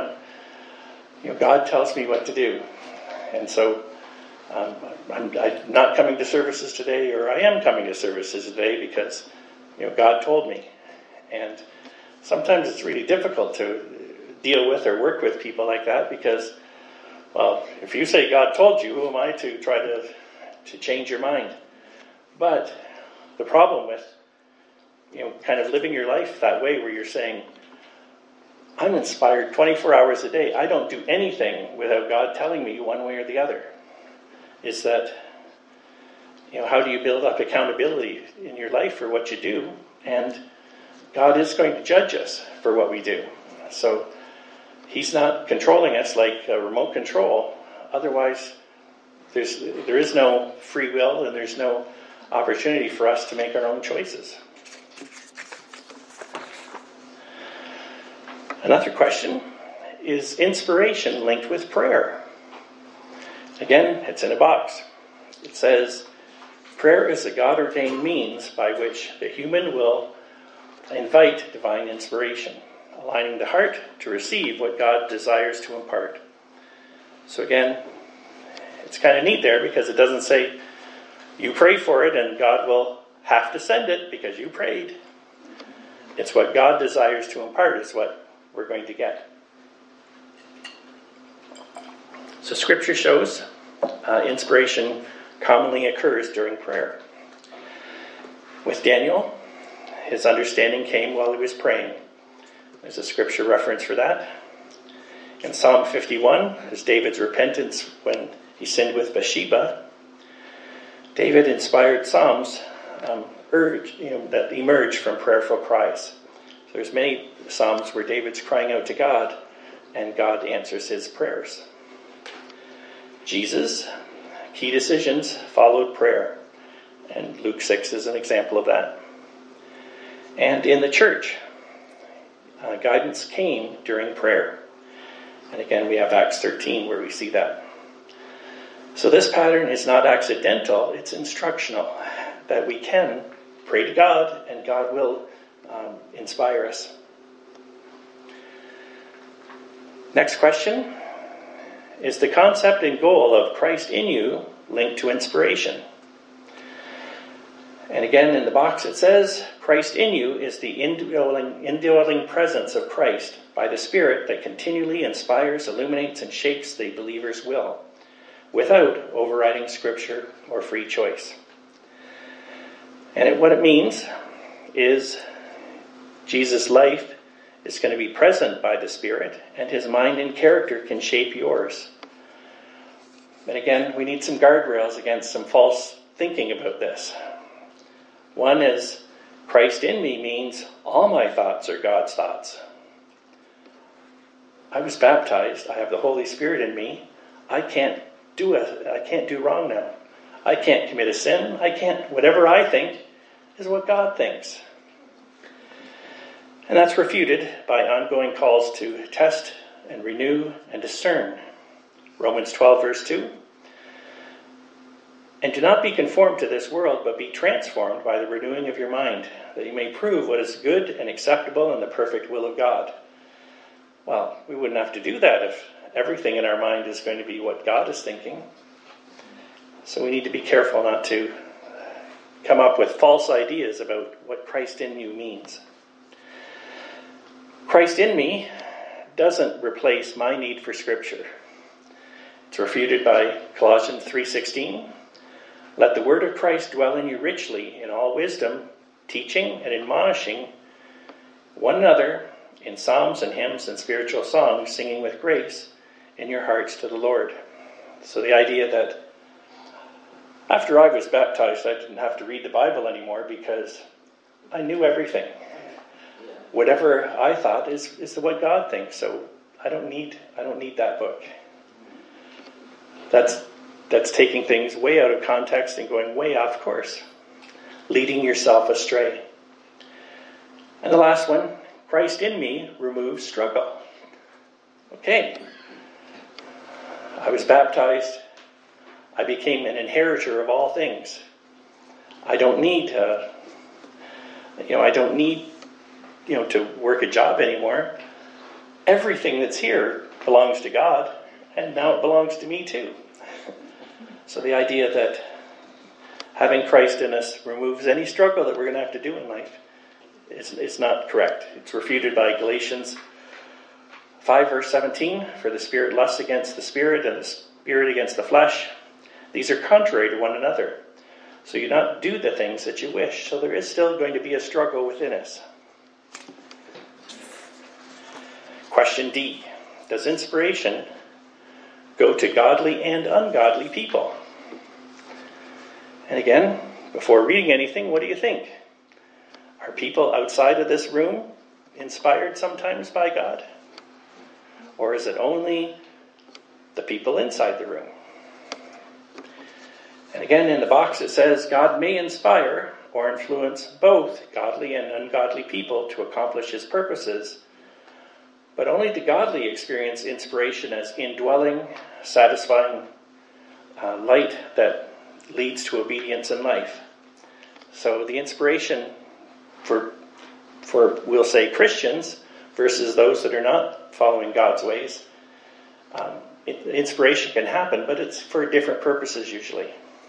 God tells me what to do, and so I'm not coming to services today, or I am coming to services today because God told me. And sometimes it's really difficult to deal with or work with people like that, because, well, if you say God told you, who am I to try to change your mind? But the problem with kind of living your life that way, where you're saying, I'm inspired 24 hours a day, I don't do anything without God telling me one way or the other, is that, how do you build up accountability in your life for what you do? And God is going to judge us for what we do. So he's not controlling us like a remote control. Otherwise, there is no free will, and there's no opportunity for us to make our own choices. Another question, is inspiration linked with prayer? Again, it's in a box. It says, prayer is a God-ordained means by which the human will invite divine inspiration, aligning the heart to receive what God desires to impart. So again, it's kind of neat there, because it doesn't say you pray for it and God will have to send it because you prayed. It's what God desires to impart is what we're going to get. So Scripture shows inspiration commonly occurs during prayer. With Daniel, his understanding came while he was praying. There's a Scripture reference for that. In Psalm 51, is David's repentance when he sinned with Bathsheba. David inspired psalms that emerge from prayerful cries. So there's many psalms where David's crying out to God, and God answers his prayers. Jesus' key decisions followed prayer, and Luke 6 is an example of that. And in the church, guidance came during prayer. And again, we have Acts 13 where we see that. So this pattern is not accidental, it's instructional, that we can pray to God and God will inspire us. Next question, is the concept and goal of Christ in you linked to inspiration? And again, in the box it says, Christ in you is the indwelling presence of Christ by the Spirit that continually inspires, illuminates, and shapes the believer's will, without overriding Scripture or free choice. And what it means is Jesus' life is going to be present by the Spirit, and his mind and character can shape yours. But again, we need some guardrails against some false thinking about this. One is, Christ in me means all my thoughts are God's thoughts. I was baptized. I have the Holy Spirit in me. I can't do wrong now. I can't commit a sin. Whatever I think is what God thinks. And that's refuted by ongoing calls to test and renew and discern. Romans 12 verse 2. And do not be conformed to this world, but be transformed by the renewing of your mind, that you may prove what is good and acceptable and the perfect will of God. Well, we wouldn't have to do that if everything in our mind is going to be what God is thinking. So we need to be careful not to come up with false ideas about what Christ in you means. Christ in me doesn't replace my need for Scripture. It's refuted by Colossians 3:16. Let the word of Christ dwell in you richly in all wisdom, teaching and admonishing one another in psalms and hymns and spiritual songs, singing with grace in your hearts to the Lord. So the idea that after I was baptized, I didn't have to read the Bible anymore because I knew everything. Whatever I thought is what God thinks. So I don't need that book. That's taking things way out of context and going way off course, leading yourself astray. And the last one, Christ in me removes struggle. Okay. I was baptized. I became an inheritor of all things. I don't need to work a job anymore. Everything that's here belongs to God, and now it belongs to me too. So the idea that having Christ in us removes any struggle that we're going to have to do in life is not correct. It's refuted by Galatians 5 verse 17, for the spirit lusts against the spirit and the spirit against the flesh. These are contrary to one another. So you not do the things that you wish. So there is still going to be a struggle within us. Question D. Does inspiration go to godly and ungodly people? And again, before reading anything, what do you think? Are people outside of this room inspired sometimes by God? Or is it only the people inside the room? And again, in the box it says, God may inspire or influence both godly and ungodly people to accomplish his purposes, but only the godly experience inspiration as indwelling, satisfying light that leads to obedience in life. So the inspiration for we'll say Christians versus those that are not following God's ways, inspiration can happen, but it's for different purposes usually.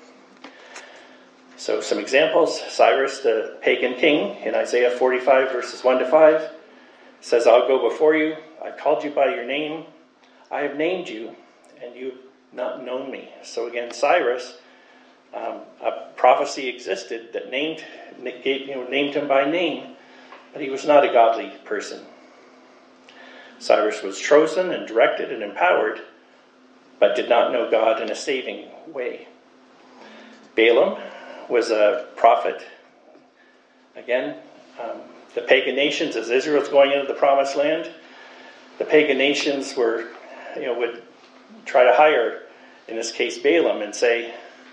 So some examples. Cyrus, the pagan king, in Isaiah 45 verses 1 to 5, says, I'll go before you. I called you by your name. I have named you, and you've not known me. So again, Cyrus, a prophecy existed that named him by name, but he was not a godly person. Cyrus was chosen and directed and empowered, but did not know God in a saving way. Balaam was a prophet. Again, the pagan nations, as Israel's going into the promised land, the pagan nations would try to hire, in this case, Balaam, and say,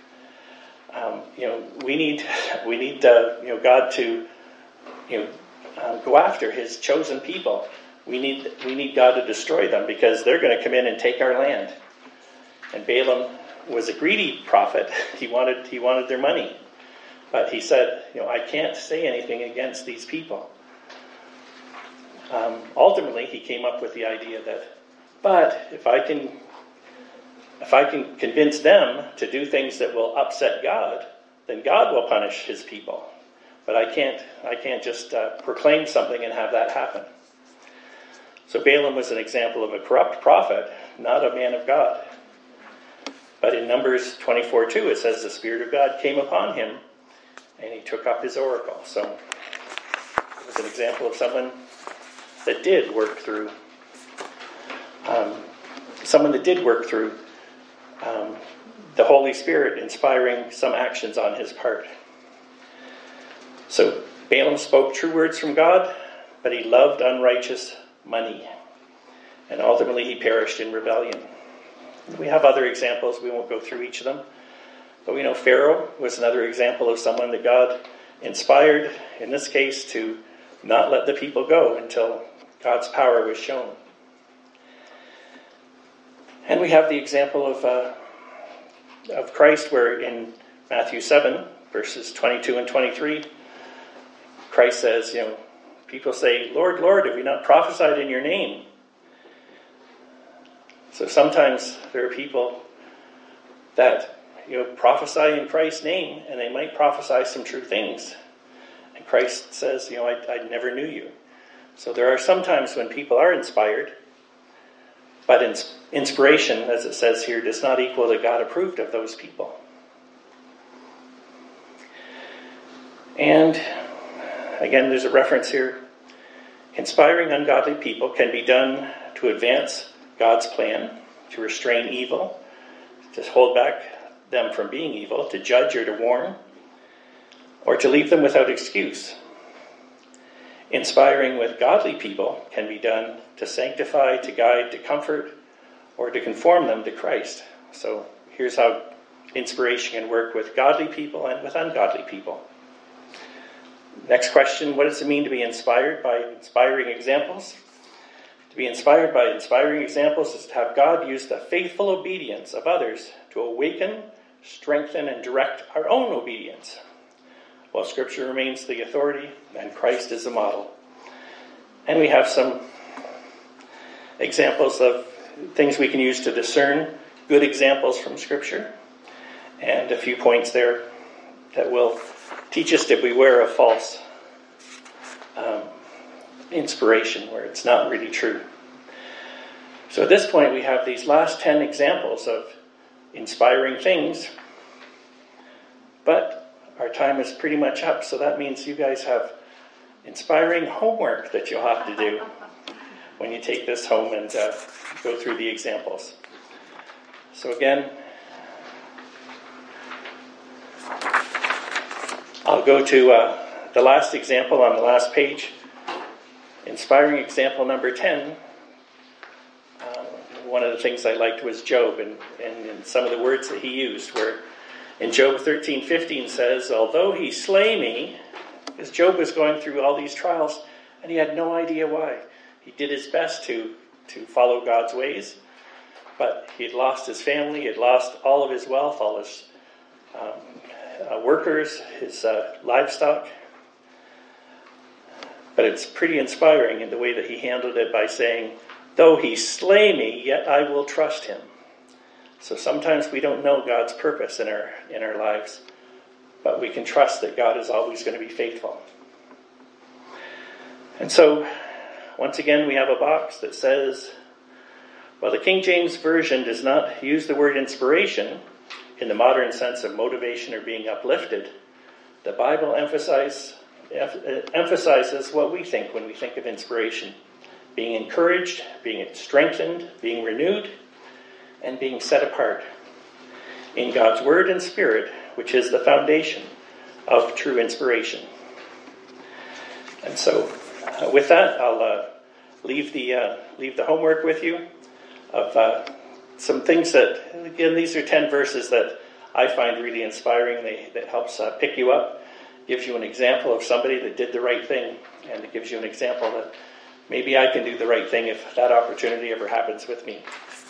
we need God to go after his chosen people. We need God to destroy them because they're going to come in and take our land. And Balaam was a greedy prophet. He wanted their money. But he said, I can't say anything against these people. Ultimately, he came up with the idea but if I can convince them to do things that will upset God, then God will punish his people. But I can't just proclaim something and have that happen. So Balaam was an example of a corrupt prophet, not a man of God. But in Numbers 24:2, it says the Spirit of God came upon him, and he took up his oracle. So it was an example of someone that did work through the Holy Spirit inspiring some actions on his part. So Balaam spoke true words from God, but he loved unrighteous money. And ultimately he perished in rebellion. We have other examples. We won't go through each of them. But we know Pharaoh was another example of someone that God inspired, in this case, to not let the people go until God's power was shown. And we have the example of Christ, where in Matthew 7, verses 22 and 23, Christ says, people say, Lord, Lord, have we not prophesied in your name? So sometimes there are people that prophesy in Christ's name, and they might prophesy some true things. And Christ says, I never knew you. So there are some times when people are inspired, but inspiration, as it says here, does not equal that God approved of those people. And again, there's a reference here. Inspiring ungodly people can be done to advance God's plan, to restrain evil, to hold back them from being evil, to judge or to warn, or to leave them without excuse. Inspiring with godly people can be done to sanctify, to guide, to comfort, or to conform them to Christ. So here's how inspiration can work with godly people and with ungodly people. Next question, what does it mean to be inspired by inspiring examples? To be inspired by inspiring examples is to have God use the faithful obedience of others to awaken, strengthen, and direct our own obedience, while Scripture remains the authority and Christ is the model. And we have some examples of things we can use to discern good examples from Scripture, and a few points there that will teach us to beware of false inspiration where it's not really true. So at this point we have these last 10 examples of inspiring things, but our time is pretty much up, so that means you guys have inspiring homework that you'll have to do when you take this home and go through the examples. So again, I'll go to the last example on the last page. Inspiring example number 10. One of the things I liked was Job and some of the words that he used, where in Job 13:15 says, although he slay me, because Job was going through all these trials and he had no idea why. He did his best to follow God's ways, but he had lost his family, he had lost all of his wealth, all his workers, his livestock. But it's pretty inspiring in the way that he handled it by saying, though he slay me, yet I will trust him. So sometimes we don't know God's purpose in our lives, but we can trust that God is always going to be faithful. And so, once again, we have a box that says, well, the King James Version does not use the word inspiration in the modern sense of motivation or being uplifted. The Bible emphasizes what we think when we think of inspiration. Being encouraged, being strengthened, being renewed, and being set apart in God's Word and Spirit, which is the foundation of true inspiration. And so, with that, I'll leave the homework with you of some things that, again, these are 10 verses that I find really inspiring. That helps pick you up, gives you an example of somebody that did the right thing, and it gives you an example that maybe I can do the right thing if that opportunity ever happens with me.